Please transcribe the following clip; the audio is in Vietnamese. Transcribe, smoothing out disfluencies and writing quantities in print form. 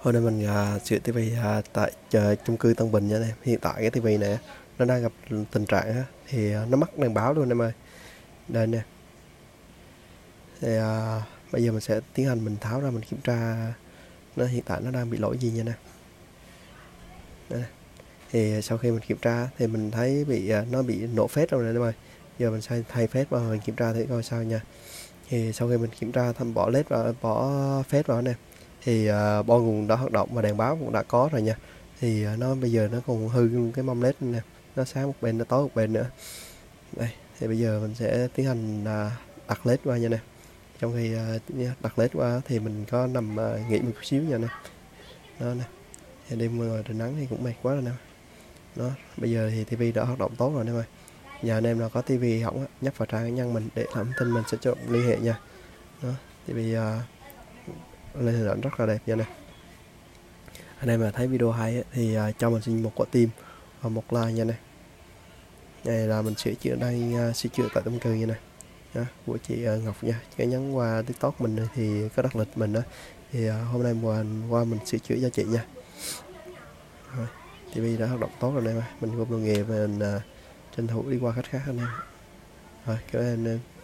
Hôm nay mình sửa tivi tại chung cư Tân Bình nha em. Hiện tại cái tivi này nó đang gặp tình trạng thì nó mất đèn báo luôn em ơi. Đây nè. Thì bây giờ mình sẽ tiến hành mình tháo ra mình kiểm tra nó hiện tại nó đang bị lỗi gì nha nè. Đây nè. Thì sau khi mình kiểm tra thì mình thấy nó bị nổ phết rồi nè em ơi. Giờ mình sẽ thay phết vào mình kiểm tra thử coi sao nha. Thì sau khi mình kiểm tra thăm bỏ led và bỏ phết vào nè, thì bo nguồn đã hoạt động và đèn báo cũng đã có rồi nha. Thì nó bây giờ nó còn hư luôn cái mâm led nè, nó sáng một bên nó tối một bên nữa. Đây, thì bây giờ mình sẽ tiến hành đặt led qua nha nè. Trong khi đặt led qua thì mình có nằm nghỉ một chút xíu nha nè. Đó nè. Thì đêm ngoài trời nắng thì cũng mệt quá rồi nè. Đó, bây giờ thì tivi đã hoạt động tốt rồi nè ơi. Nhà anh em nào có tivi hỏng á, nhấp vào trang cá nhân mình để thông tin mình sẽ chủ động liên hệ nha. Đó, tivi lên hình ảnh rất là đẹp nha nè. Anh em mà thấy video hay thì cho mình xin một quả tim và một like nha nè. Này là mình sửa chữa đây, sửa chữa tại chung cư nha nè. Đó, của chị Ngọc nha. Cái nhắn qua TikTok mình thì có đặt lịch mình đó. Thì hôm nay qua mình sửa chữa cho chị nha. Rồi, TV đã hoạt động tốt rồi nè. Mình gồm đồ nghề và mình tranh thủ đi qua khách khác anh em. Rồi, cảm ơn anh em.